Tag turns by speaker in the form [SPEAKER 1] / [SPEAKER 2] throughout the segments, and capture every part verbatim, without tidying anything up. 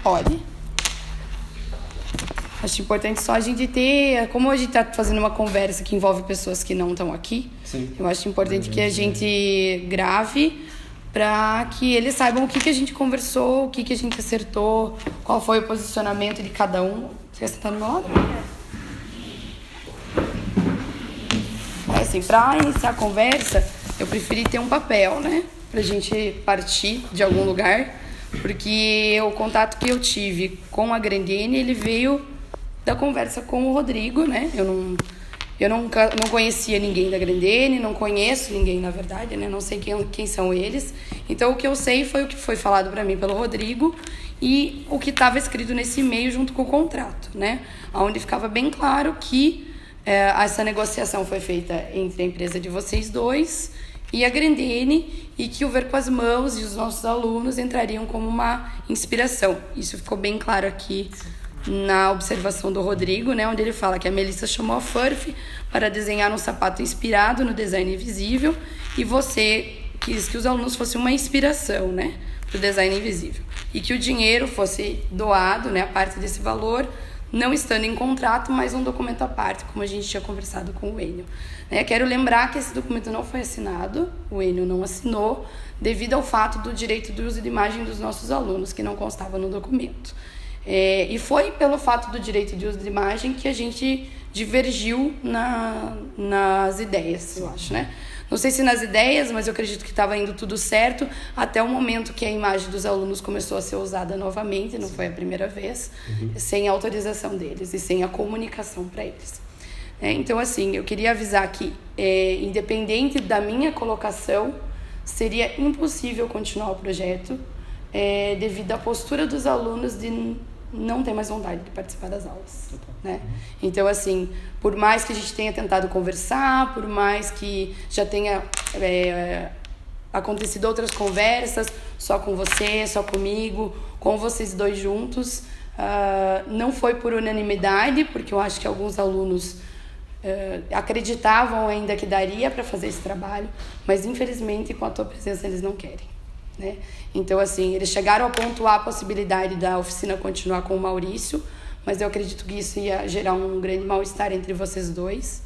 [SPEAKER 1] pode. Acho importante só a gente ter... Como a gente está fazendo uma conversa que envolve pessoas que não estão aqui, Sim. eu acho importante que a gente grave para que eles saibam o que, que a gente conversou, o que, que a gente acertou, qual foi o posicionamento de cada um. Você quer sentar no meu lado? É assim, para iniciar a conversa, eu preferi ter um papel, né? Pra gente partir de algum lugar, porque o contato que eu tive com a Grandene, ele veio da conversa com o Rodrigo, né? Eu não, eu nunca, não conhecia ninguém da Grandene, não conheço ninguém, na verdade, né? Não sei quem, quem são eles. Então, o que eu sei foi o que foi falado para mim pelo Rodrigo e o que estava escrito nesse e-mail junto com o contrato, né? Onde ficava bem claro que é, essa negociação foi feita entre a empresa de vocês dois e a Grandene, e que o Ver com as Mãos e os nossos alunos entrariam como uma inspiração. Isso ficou bem claro aqui na observação do Rodrigo, né, onde ele fala que a Melissa chamou a Furf para desenhar um sapato inspirado no design invisível e você quis que os alunos fossem uma inspiração, né, para o design invisível. E que o dinheiro fosse doado, né, a parte desse valor, não estando em contrato, mas um documento à parte, como a gente tinha conversado com o Enio. Né, quero lembrar que esse documento não foi assinado, o Enio não assinou, devido ao fato do direito de uso de imagem dos nossos alunos, que não constava no documento. É, e foi pelo fato do direito de uso de imagem que a gente divergiu na, nas ideias, eu acho, né? Não sei se nas ideias, mas eu acredito que estava indo tudo certo até o momento que a imagem dos alunos começou a ser usada novamente, não foi a primeira vez, uhum. sem a autorização deles e sem a comunicação para eles. É, então, assim, eu queria avisar que, é, independente da minha colocação, seria impossível continuar o projeto é, devido à postura dos alunos de não ter mais vontade de participar das aulas, né? Então, assim, por mais que a gente tenha tentado conversar, por mais que já tenha é, acontecido outras conversas, só com você, só comigo, com vocês dois juntos, uh, não foi por unanimidade, porque eu acho que alguns alunos uh, acreditavam ainda que daria para fazer esse trabalho, mas infelizmente com a tua presença eles não querem. Né? Então, assim, eles chegaram a pontuar a possibilidade da oficina continuar com o Maurício, mas eu acredito que isso ia gerar um grande mal-estar entre vocês dois.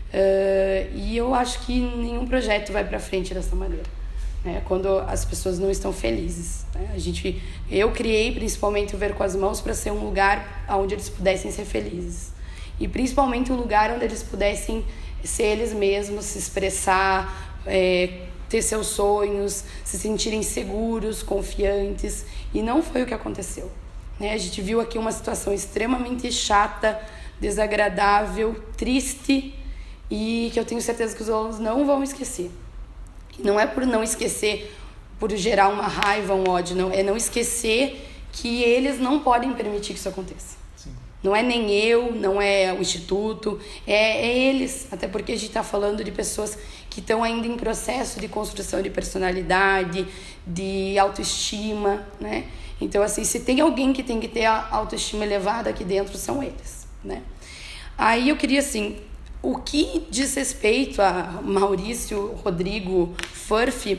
[SPEAKER 1] Uh, e eu acho que nenhum projeto vai para frente dessa maneira, né? Quando as pessoas não estão felizes, né? A gente, eu criei principalmente o Ver com as Mãos para ser um lugar onde eles pudessem ser felizes. E principalmente um lugar onde eles pudessem ser eles mesmos, se expressar, é, ter seus sonhos, se sentirem seguros, confiantes, e não foi o que aconteceu, né? A gente viu aqui uma situação extremamente chata, desagradável, triste, e que eu tenho certeza que os alunos não vão esquecer. E não é por não esquecer, por gerar uma raiva, um ódio, não, é não esquecer que eles não podem permitir que isso aconteça. Sim. Não é nem eu, não é o Instituto, é, é eles, até porque a gente está falando de pessoas que estão ainda em processo de construção de personalidade, de autoestima, né? Então, assim, se tem alguém que tem que ter a autoestima elevada aqui dentro, são eles, né? Aí eu queria, assim, o que diz respeito a Maurício, Rodrigo, Furf,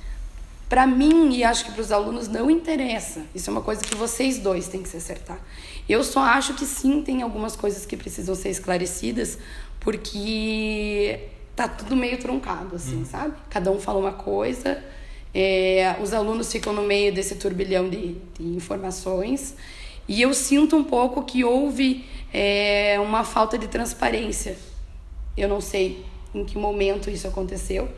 [SPEAKER 1] para mim, e acho que para os alunos, não interessa. Isso é uma coisa que vocês dois têm que se acertar. Eu só acho que sim, tem algumas coisas que precisam ser esclarecidas, porque tá tudo meio truncado, assim, hum. sabe? Cada um fala uma coisa, é, os alunos ficam no meio desse turbilhão de, de informações, e eu sinto um pouco que houve é, uma falta de transparência. Eu não sei em que momento isso aconteceu,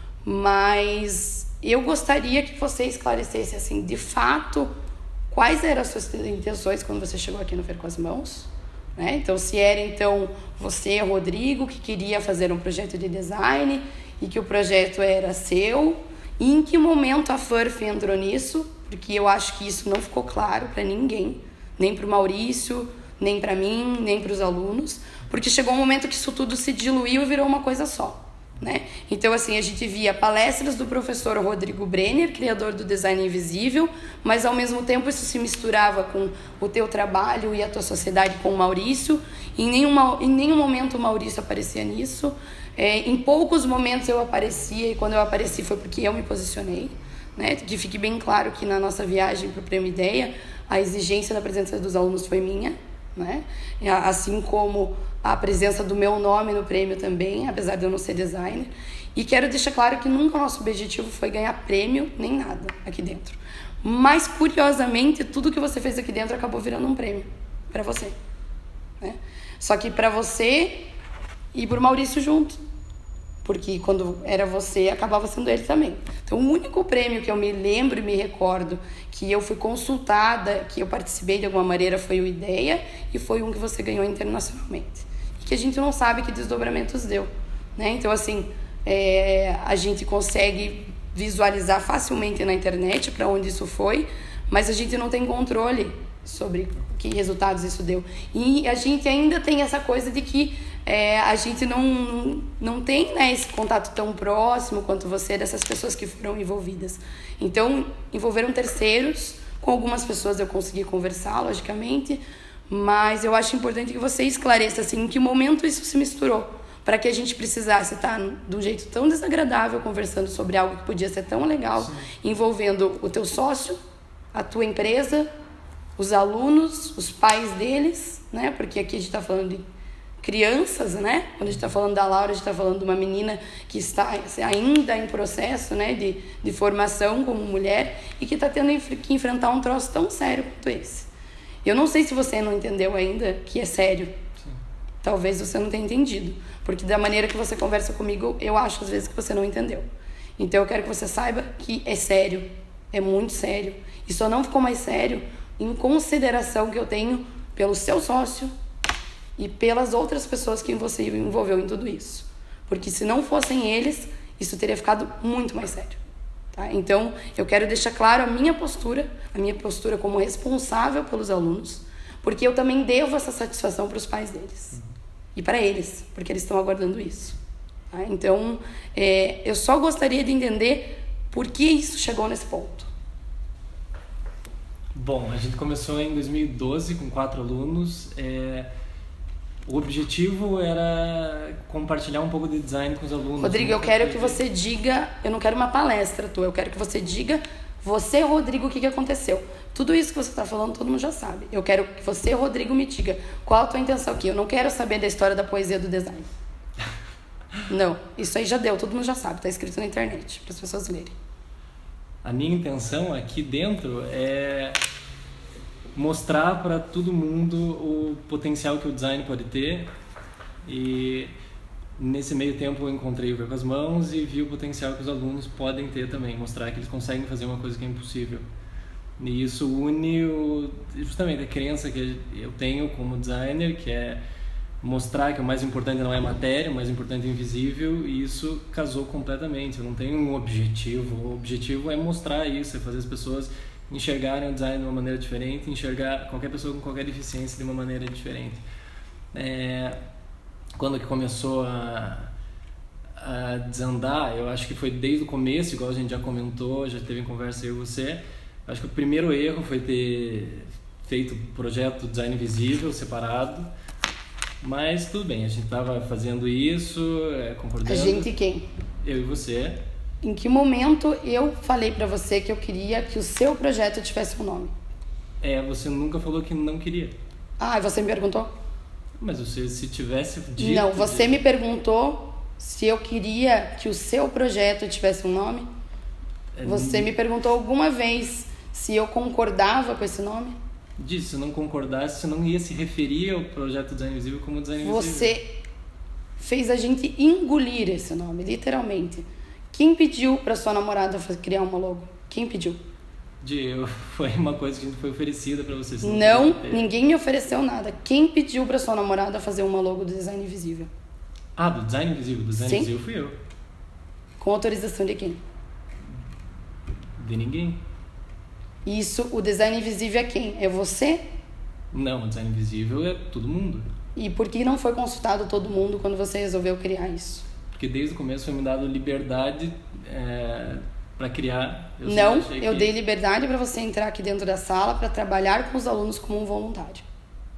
[SPEAKER 1] mas eu gostaria que você esclarecesse, assim, de fato, quais eram as suas intenções quando você chegou aqui no Ver com as Mãos, né? Então, se era, então, você, Rodrigo, que queria fazer um projeto de design e que o projeto era seu, e em que momento a Furf entrou nisso, porque eu acho que isso não ficou claro para ninguém, nem para o Maurício, nem para mim, nem para os alunos, porque chegou um momento que isso tudo se diluiu e virou uma coisa só, né? Então, assim, a gente via palestras do professor Rodrigo Brenner, criador do Design Invisível, mas ao mesmo tempo isso se misturava com o teu trabalho e a tua sociedade com o Maurício. Em nenhum, em nenhum momento o Maurício aparecia nisso. É, em poucos momentos eu aparecia, e quando eu apareci foi porque eu me posicionei, né? Que fique bem claro que na nossa viagem para o Prêmio Ideia, a exigência da presença dos alunos foi minha, né? Assim como a presença do meu nome no prêmio também, apesar de eu não ser designer. E quero deixar claro que nunca o nosso objetivo foi ganhar prêmio nem nada aqui dentro. Mas, curiosamente, tudo que você fez aqui dentro acabou virando um prêmio para você, né? Só que para você e pro Maurício junto. Porque quando era você, acabava sendo ele também. Então, o único prêmio que eu me lembro e me recordo que eu fui consultada, que eu participei de alguma maneira, foi o IDEA, e foi um que você ganhou internacionalmente. E que a gente não sabe que desdobramentos deu, né? Então, assim, é, a gente consegue visualizar facilmente na internet para onde isso foi, mas a gente não tem controle sobre que resultados isso deu. E a gente ainda tem essa coisa de que é, a gente não, não tem, né, esse contato tão próximo quanto você dessas pessoas que foram envolvidas. Então, envolveram terceiros. Com algumas pessoas eu consegui conversar, logicamente, mas eu acho importante que você esclareça assim, em que momento isso se misturou, para que a gente precisasse estar de um jeito tão desagradável conversando sobre algo que podia ser tão legal, sim, envolvendo o teu sócio, a tua empresa, os alunos, os pais deles, né? Porque aqui a gente está falando de crianças, né? Quando a gente está falando da Laura, a gente está falando de uma menina que está ainda em processo, né, de, de formação como mulher e que está tendo que enfrentar um troço tão sério quanto esse. Eu não sei se você não entendeu ainda que é sério. Sim. Talvez você não tenha entendido, porque da maneira que você conversa comigo, eu acho às vezes que você não entendeu. Então eu quero que você saiba que é sério, é muito sério. E só não ficou mais sério em consideração que eu tenho pelo seu sócio e pelas outras pessoas que você envolveu em tudo isso. Porque se não fossem eles, isso teria ficado muito mais sério. Tá? Então, eu quero deixar claro a minha postura, a minha postura como responsável pelos alunos, porque eu também devo essa satisfação para os pais deles. Uhum. E para eles, porque eles estão aguardando isso. Tá? Então, é, eu só gostaria de entender por que isso chegou nesse ponto.
[SPEAKER 2] Bom, a gente começou em dois mil e doze com quatro alunos. É... O objetivo era compartilhar um pouco de design com os alunos.
[SPEAKER 1] Rodrigo, eu quero que você diga, eu não quero uma palestra tua, eu quero que você diga, você, Rodrigo, o que, que aconteceu. Tudo isso que você está falando, todo mundo já sabe. Eu quero que você, Rodrigo, me diga qual a tua intenção aqui. Eu não quero saber da história da poesia do design. Não, isso aí já deu, todo mundo já sabe, está escrito na internet, para as pessoas lerem.
[SPEAKER 2] A minha intenção aqui dentro é mostrar para todo mundo o potencial que o design pode ter, e nesse meio tempo eu encontrei o Ver com as Mãos e vi o potencial que os alunos podem ter também, mostrar que eles conseguem fazer uma coisa que é impossível. E isso une o, justamente a crença que eu tenho como designer, que é mostrar que o mais importante não é a matéria, o mais importante é o invisível, e isso casou completamente. Eu não tenho um objetivo, o objetivo é mostrar isso, é fazer as pessoas enxergarem o design de uma maneira diferente, enxergar qualquer pessoa com qualquer deficiência de uma maneira diferente. É, quando que começou a, a desandar, eu acho que foi desde o começo, igual a gente já comentou, já teve em conversa eu e você. Eu acho que o primeiro erro foi ter feito o projeto Design Invisível separado, mas tudo bem, a gente estava fazendo isso, é, concordando.
[SPEAKER 1] A gente quem?
[SPEAKER 2] Eu e você.
[SPEAKER 1] Em que momento eu falei pra você que eu queria que o seu projeto tivesse um nome?
[SPEAKER 2] É, você nunca falou que não queria.
[SPEAKER 1] Ah, você me perguntou?
[SPEAKER 2] Mas você, se tivesse dito...
[SPEAKER 1] Não, você de... me perguntou se eu queria que o seu projeto tivesse um nome? É, você me perguntou alguma vez se eu concordava com esse nome?
[SPEAKER 2] Disse, se não concordasse, você não ia se referir ao projeto Design Invisível como Design Invisível.
[SPEAKER 1] Você fez a gente engolir esse nome, literalmente. Quem pediu para sua namorada criar uma logo? Quem pediu?
[SPEAKER 2] De eu, foi uma coisa que a gente foi oferecida para você.
[SPEAKER 1] Não, não ninguém me ofereceu nada. Quem pediu para sua namorada fazer uma logo do Design Invisível?
[SPEAKER 2] Ah, do Design Invisível? Do Design Sim. Invisível fui eu.
[SPEAKER 1] Com autorização de quem?
[SPEAKER 2] De ninguém.
[SPEAKER 1] Isso, o Design Invisível é quem? É você?
[SPEAKER 2] Não, o Design Invisível é todo mundo.
[SPEAKER 1] E por que não foi consultado todo mundo quando você resolveu criar isso?
[SPEAKER 2] Porque desde o começo foi me dado liberdade é, para criar.
[SPEAKER 1] Eu não, eu que... dei liberdade para você entrar aqui dentro da sala para trabalhar com os alunos como um voluntário.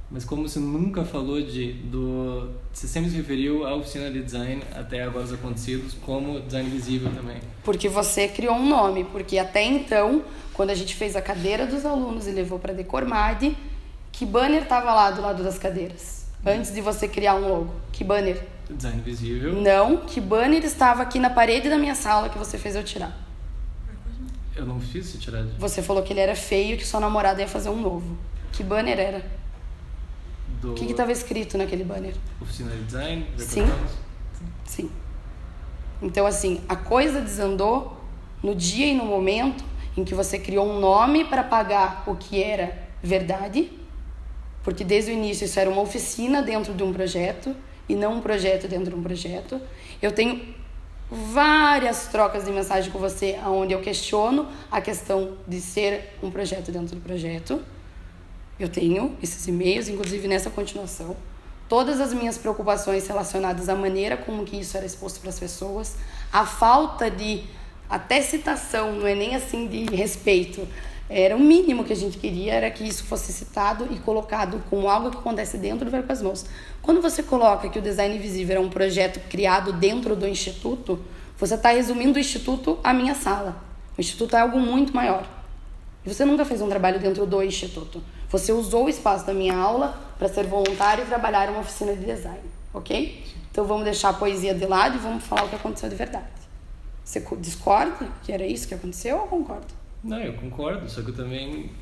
[SPEAKER 2] Mas como você nunca falou de... Do, você sempre se referiu à oficina de design até agora os acontecidos como design visível também.
[SPEAKER 1] Porque você criou um nome. Porque até então, quando a gente fez a cadeira dos alunos e levou para Decormade, que banner estava lá do lado das cadeiras? Antes de você criar um logo. Que banner?
[SPEAKER 2] Design visível.
[SPEAKER 1] Não, que banner estava aqui na parede da minha sala que você fez eu tirar?
[SPEAKER 2] Eu não fiz você tirar. De...
[SPEAKER 1] Você falou que ele era feio e que sua namorada ia fazer um novo. Que banner era?
[SPEAKER 2] Do...
[SPEAKER 1] O que estava escrito naquele banner?
[SPEAKER 2] Oficina de design?
[SPEAKER 1] Sim. Sim. Então, assim, a coisa desandou no dia e no momento em que você criou um nome para pagar o que era verdade, porque desde o início isso era uma oficina dentro de um projeto e não um projeto dentro de um projeto. Eu tenho várias trocas de mensagem com você onde eu questiono a questão de ser um projeto dentro do projeto. Eu tenho esses e-mails, inclusive nessa continuação. Todas as minhas preocupações relacionadas à maneira como que isso era exposto para as pessoas, a falta de, até citação, não é nem assim de respeito, era o mínimo que a gente queria, era que isso fosse citado e colocado como algo que acontece dentro do Ver com as Mãos. Quando você coloca que o Design Visível é um projeto criado dentro do Instituto, você está resumindo o Instituto à minha sala. O Instituto é algo muito maior. E você nunca fez um trabalho dentro do Instituto. Você usou o espaço da minha aula para ser voluntário e trabalhar em uma oficina de design, ok? Então vamos deixar a poesia de lado e vamos falar o que aconteceu de verdade. Você discorda que era isso que aconteceu ou concorda?
[SPEAKER 2] Não, eu concordo, só que eu também...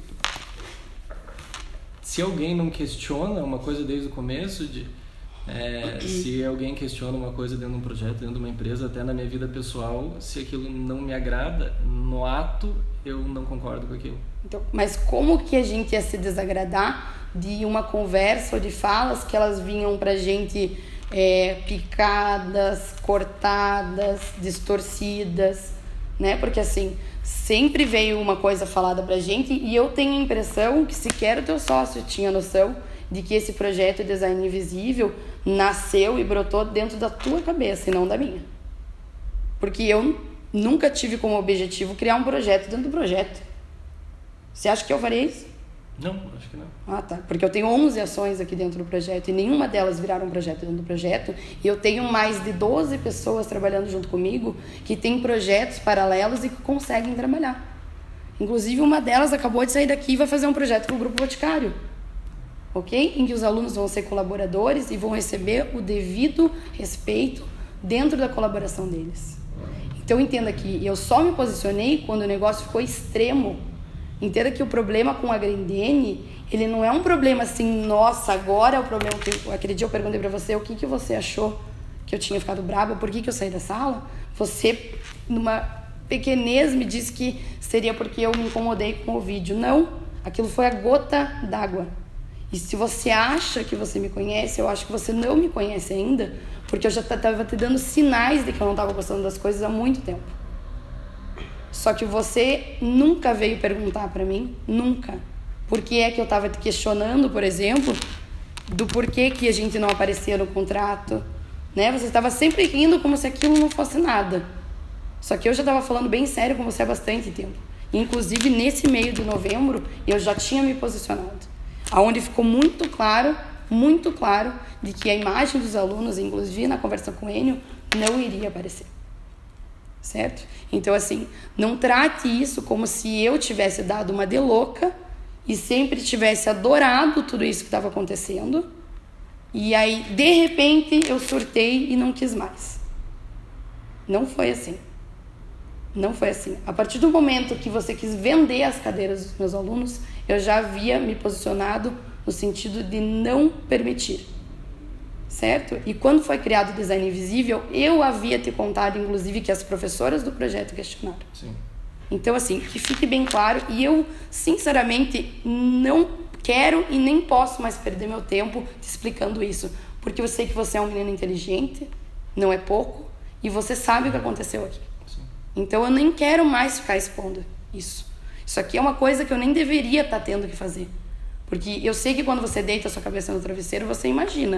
[SPEAKER 2] Se alguém não questiona uma coisa desde o começo, de, é, se alguém questiona uma coisa dentro de um projeto, dentro de uma empresa, até na minha vida pessoal, se aquilo não me agrada, no ato eu não concordo com aquilo.
[SPEAKER 1] Então, mas como que a gente ia se desagradar de uma conversa ou de falas que elas vinham pra gente é, picadas, cortadas, distorcidas, né? Porque assim, sempre veio uma coisa falada pra gente e eu tenho a impressão que sequer o teu sócio tinha noção de que esse projeto Design Invisível nasceu e brotou dentro da tua cabeça e não da minha. Porque eu nunca tive como objetivo criar um projeto dentro do projeto. Você acha que eu faria isso?
[SPEAKER 2] Não, acho que não.
[SPEAKER 1] Ah, tá. Porque eu tenho onze ações aqui dentro do projeto e nenhuma delas viraram um projeto dentro do projeto. E eu tenho mais de doze pessoas trabalhando junto comigo que têm projetos paralelos e que conseguem trabalhar. Inclusive, uma delas acabou de sair daqui e vai fazer um projeto com o Grupo Boticário. Ok? Em que os alunos vão ser colaboradores e vão receber o devido respeito dentro da colaboração deles. Então, entenda que eu só me posicionei quando o negócio ficou extremo. Entenda que o problema com a Grendene, ele não é um problema assim, nossa, agora é o problema que... Aquele dia eu perguntei pra você, o que, que você achou que eu tinha ficado brava, por que, que eu saí da sala? Você, numa pequenez, me disse que seria porque eu me incomodei com o vídeo. Não, aquilo foi a gota d'água. E se você acha que você me conhece, eu acho que você não me conhece ainda, porque eu já estava te dando sinais de que eu não estava gostando das coisas há muito tempo. Só que você nunca veio perguntar pra mim, nunca. Por que é que eu tava te questionando, por exemplo, do porquê que a gente não aparecia no contrato, né? Você estava sempre rindo como se aquilo não fosse nada. Só que eu já estava falando bem sério com você há bastante tempo. Inclusive, nesse meio de novembro, eu já tinha me posicionado. Aonde ficou muito claro, muito claro, de que a imagem dos alunos, inclusive na conversa com o Enio, não iria aparecer. Certo? Então, assim, não trate isso como se eu tivesse dado uma de louca e sempre tivesse adorado tudo isso que estava acontecendo e aí, de repente, eu surtei e não quis mais. Não foi assim. Não foi assim. A partir do momento que você quis vender as cadeiras dos meus alunos, eu já havia me posicionado no sentido de não permitir. Certo? E quando foi criado o Design Invisível, eu havia te contado, inclusive, que as professoras do projeto questionaram.
[SPEAKER 2] Sim.
[SPEAKER 1] Então, assim, que fique bem claro. E eu, sinceramente, não quero e nem posso mais perder meu tempo te explicando isso. Porque eu sei que você é um menino inteligente, não é pouco, e você sabe o que aconteceu aqui.
[SPEAKER 2] Sim.
[SPEAKER 1] Então, eu nem quero mais ficar expondo isso. Isso aqui é uma coisa que eu nem deveria estar tendo que fazer. Porque eu sei que quando você deita a sua cabeça no travesseiro, você imagina.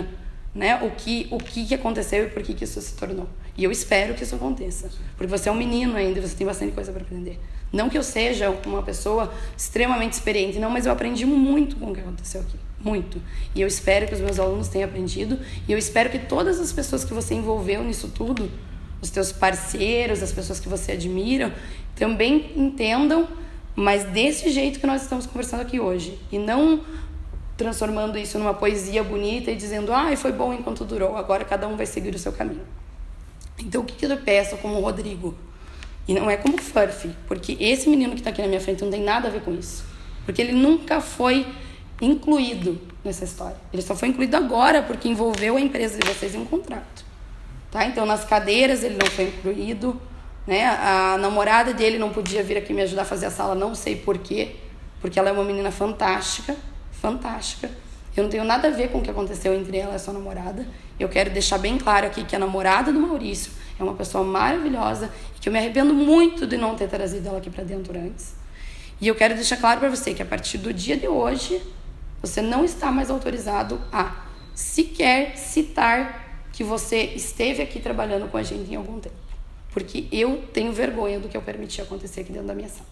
[SPEAKER 1] né, o que, o que que aconteceu e por que que isso se tornou. E eu espero que isso aconteça, porque você é um menino ainda e você tem bastante coisa para aprender. Não que eu seja uma pessoa extremamente experiente, não, mas eu aprendi muito com o que aconteceu aqui, muito. E eu espero que os meus alunos tenham aprendido, e eu espero que todas as pessoas que você envolveu nisso tudo, os teus parceiros, as pessoas que você admira, também entendam, mas desse jeito que nós estamos conversando aqui hoje, e não transformando isso numa poesia bonita e dizendo, ah, foi bom enquanto durou, agora cada um vai seguir o seu caminho. Então, o que eu peço como o Rodrigo? E não é como o Furf, porque esse menino que está aqui na minha frente não tem nada a ver com isso. Porque ele nunca foi incluído nessa história. Ele só foi incluído agora porque envolveu a empresa de vocês em um contrato. Tá? Então, nas cadeiras ele não foi incluído, né? A namorada dele não podia vir aqui me ajudar a fazer a sala, não sei por quê, porque ela é uma menina fantástica, fantástica. Eu não tenho nada a ver com o que aconteceu entre ela e a sua namorada. Eu quero deixar bem claro aqui que a namorada do Maurício é uma pessoa maravilhosa e que eu me arrependo muito de não ter trazido ela aqui pra dentro antes. E eu quero deixar claro pra você que a partir do dia de hoje, você não está mais autorizado a sequer citar que você esteve aqui trabalhando com a gente em algum tempo. Porque eu tenho vergonha do que eu permiti acontecer aqui dentro da minha sala.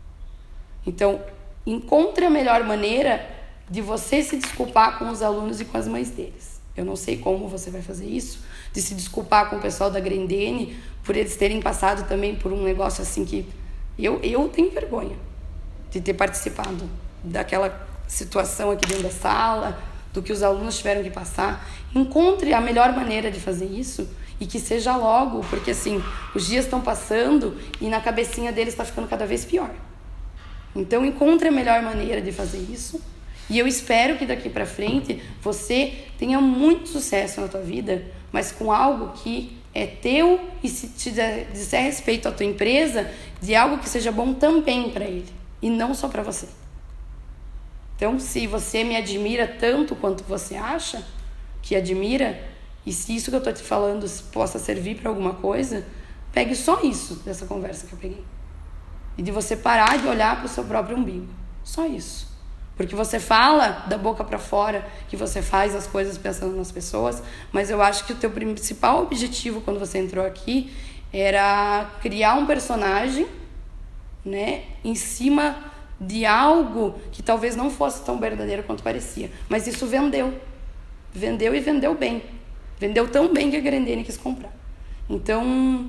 [SPEAKER 1] Então, encontre a melhor maneira de você se desculpar com os alunos e com as mães deles. Eu não sei como você vai fazer isso, de se desculpar com o pessoal da Grendene por eles terem passado também por um negócio assim que... Eu, eu tenho vergonha de ter participado daquela situação aqui dentro da sala, do que os alunos tiveram que passar. Encontre a melhor maneira de fazer isso e que seja logo, porque assim, os dias estão passando e na cabecinha deles está ficando cada vez pior. Então, encontre a melhor maneira de fazer isso. E eu espero que daqui para frente você tenha muito sucesso na tua vida, mas com algo que é teu e se te disser respeito à tua empresa, de algo que seja bom também para ele e não só para você. Então, se você me admira tanto quanto você acha que admira, e se isso que eu estou te falando possa servir para alguma coisa, pegue só isso dessa conversa que eu peguei. E de você parar de olhar para o seu próprio umbigo. Só isso. Porque você fala da boca para fora que você faz as coisas pensando nas pessoas, mas eu acho que o teu principal objetivo quando você entrou aqui era criar um personagem, né, em cima de algo que talvez não fosse tão verdadeiro quanto parecia. Mas isso vendeu. Vendeu e vendeu bem. Vendeu tão bem que a Grendene quis comprar. Então,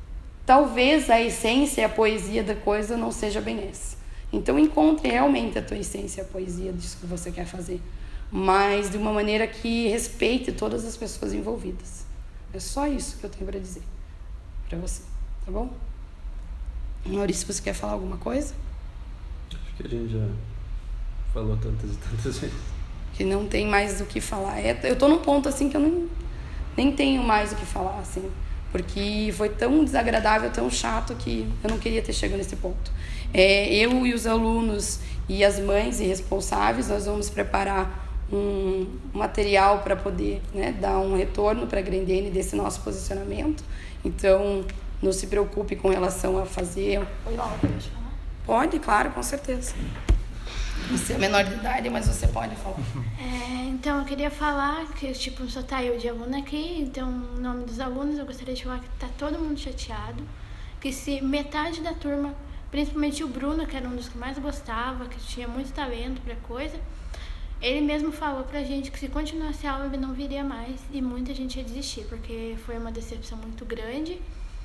[SPEAKER 1] talvez a essência e a poesia da coisa não seja bem essa. Então, encontre realmente a tua essência, a poesia disso que você quer fazer. Mas de uma maneira que respeite todas as pessoas envolvidas. É só isso que eu tenho para dizer para você, tá bom? Maurício, você quer falar alguma coisa?
[SPEAKER 3] Acho que a gente já falou tantas e tantas vezes.
[SPEAKER 1] Que não tem mais o que falar. É, eu tô num ponto assim que eu não, nem tenho mais o que falar, assim. Porque foi tão desagradável, tão chato que eu não queria ter chegado nesse ponto. É, eu e os alunos e as mães e responsáveis, nós vamos preparar um material para poder, né, dar um retorno para a Grendene desse nosso posicionamento. Então, não se preocupe com relação a fazer...
[SPEAKER 4] Oi, Laura, pode falar?
[SPEAKER 1] Pode, claro, com certeza. Você é menor de idade, mas você pode falar.
[SPEAKER 4] É, então, eu queria falar que, tipo, só tá eu de aluno aqui, então, em nome dos alunos, eu gostaria de falar que tá todo mundo chateado, que se metade da turma, principalmente o Bruno, que era um dos que mais gostava, que tinha muito talento pra coisa, ele mesmo falou pra gente que se continuasse a aula ele não viria mais e muita gente ia desistir, porque foi uma decepção muito grande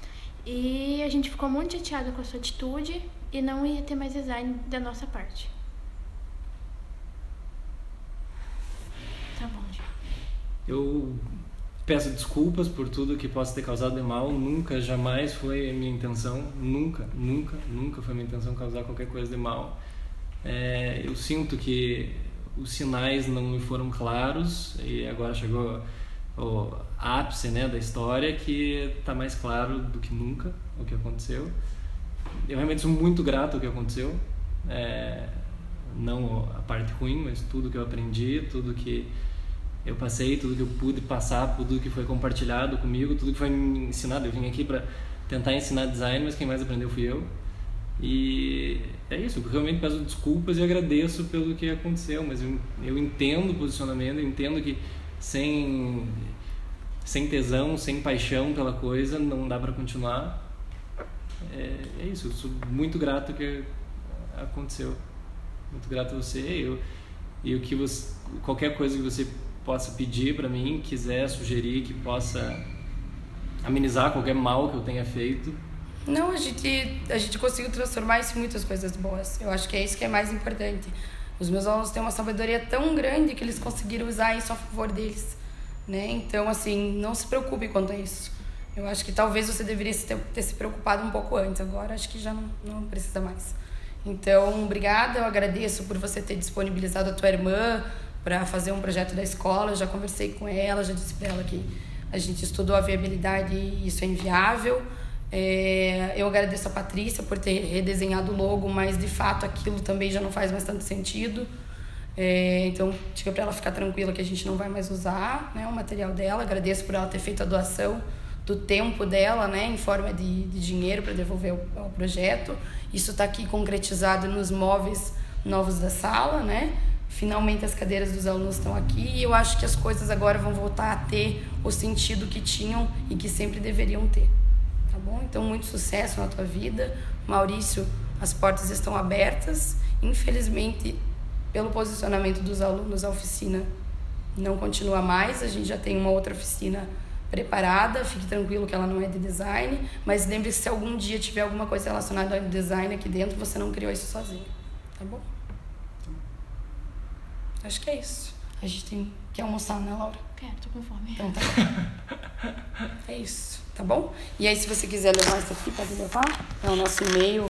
[SPEAKER 4] e a gente ficou muito chateado com a sua atitude e não ia ter mais design da nossa parte. Tá bom, já.
[SPEAKER 2] Eu peço desculpas por tudo que possa ter causado de mal. Nunca, jamais foi a minha intenção. Nunca, nunca, nunca foi a minha intenção causar qualquer coisa de mal. É, eu sinto que os sinais não me foram claros e agora chegou o ápice, né, da história, que está mais claro do que nunca o que aconteceu. Eu realmente sou muito grato ao que aconteceu. É, não a parte ruim, mas tudo que eu aprendi, tudo que eu passei, tudo que eu pude passar, tudo que foi compartilhado comigo, tudo que foi me ensinado. Eu vim aqui para tentar ensinar design, mas quem mais aprendeu fui eu. E é isso, eu realmente peço desculpas e agradeço pelo que aconteceu, mas eu, eu entendo o posicionamento, eu entendo que sem, sem tesão, sem paixão pela coisa, não dá para continuar. É, é isso, eu sou muito grato que aconteceu. Muito grato a você. Eu, e o que você, qualquer coisa que você possa pedir para mim, quiser sugerir, que possa amenizar qualquer mal que eu tenha feito.
[SPEAKER 1] Não, a gente, a gente conseguiu transformar isso em muitas coisas boas. Eu acho que é isso que é mais importante. Os meus alunos têm uma sabedoria tão grande que eles conseguiram usar isso a favor deles, né? Então, assim, não se preocupe quanto a isso. Eu acho que talvez você deveria ter, ter se preocupado um pouco antes. Agora, acho que já não, não precisa mais. Então, obrigada. Eu agradeço por você ter disponibilizado a tua irmã para fazer um projeto da escola. Eu já conversei com ela, já disse para ela que a gente estudou a viabilidade e isso é inviável. É, eu agradeço a Patrícia por ter redesenhado o logo, mas de fato aquilo também já não faz mais tanto sentido. É, então, diga para ela ficar tranquila que a gente não vai mais usar, né, o material dela. Agradeço por ela ter feito a doação do tempo dela, né, em forma de, de dinheiro para devolver ao, ao projeto. Isso está aqui concretizado nos móveis novos da sala, né? Finalmente as cadeiras dos alunos estão aqui e eu acho que as coisas agora vão voltar a ter o sentido que tinham e que sempre deveriam ter. Tá bom? Então, muito sucesso na tua vida. Maurício, as portas estão abertas. Infelizmente, pelo posicionamento dos alunos, a oficina não continua mais. A gente já tem uma outra oficina preparada. Fique tranquilo que ela não é de design. Mas lembre-se, se algum dia tiver alguma coisa relacionada ao design aqui dentro, você não criou isso sozinho. Tá bom? Acho que é isso. A gente tem que almoçar, né, Laura?
[SPEAKER 4] Quero, tô com fome.
[SPEAKER 1] Então tá bom. É isso, tá bom? E aí, se você quiser levar isso aqui, pode levar. É o nosso e-mail.